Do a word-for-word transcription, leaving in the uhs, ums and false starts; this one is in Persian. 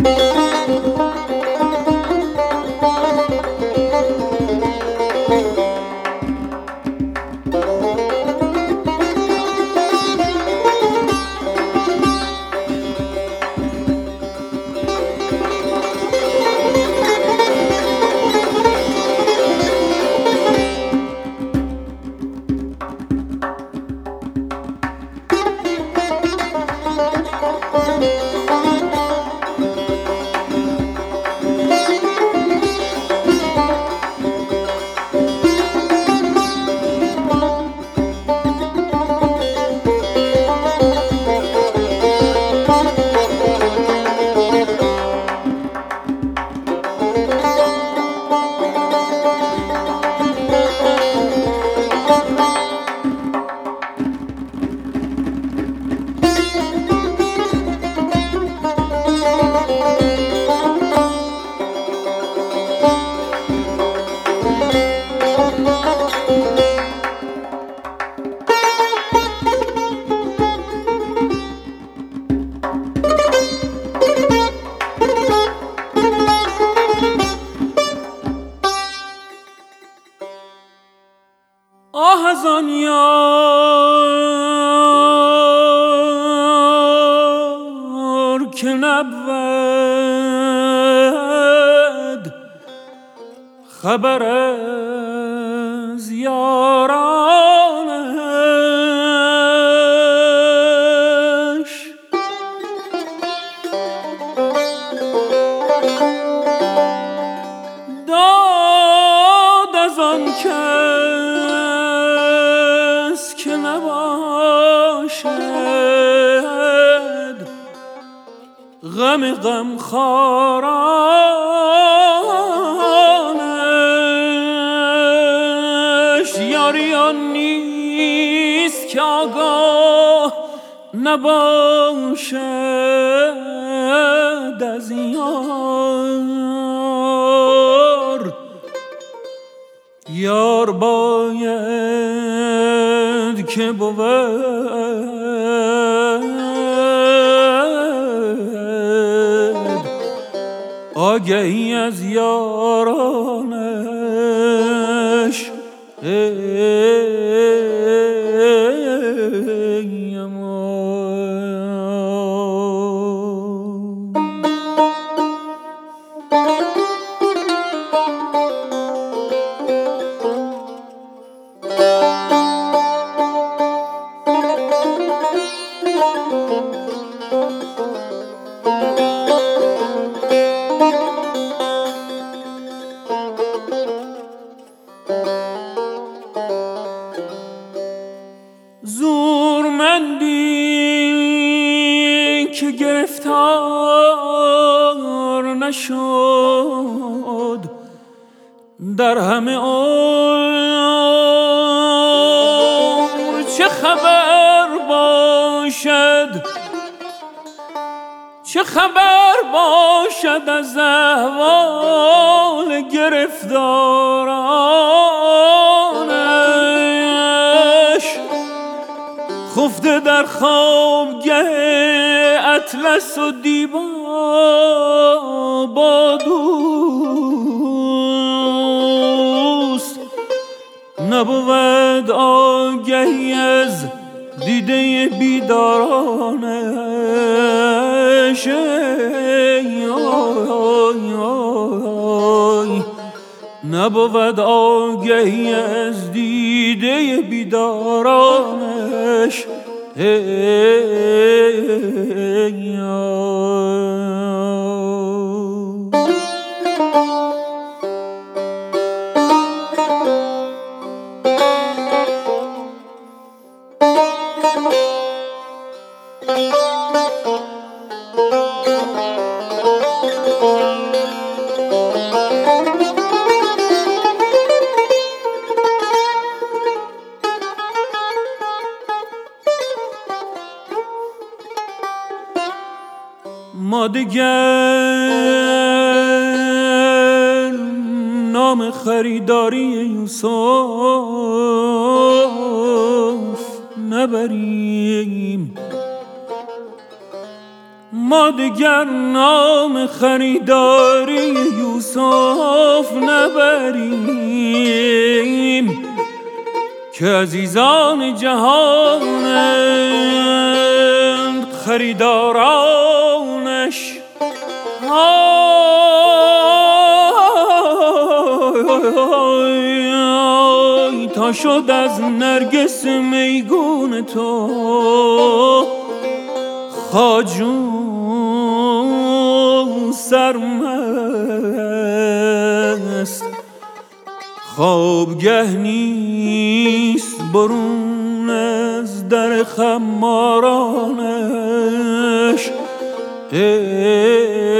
آه از آن یار که نبود خبر از یارانش، داد از آن کس که نباشد غم غمخوارانش. یاری آن نیست که آگاه نباشد از یار. یار باید که بود آگهی از یارانش. ای امان زورمندی که گرفتار نشد در همه عمر چه خبر باشد، چه خبر باشد از احوال گرفتارانش. خفته در خوابگه اطلس و دیبا با دوست نبود آگهی از دیده بیدارانش. نبود آگهی از دیده بیدارانش. ما دیگر نام خریداری یوسف نبریم. ما دگر نام خریداری یوسف نبریم که عزیزان جهانند خریدارانش. آی تا شد از نرگس میگون تو خواجو سرمست، خوابگه نیست برون از در خمارانش.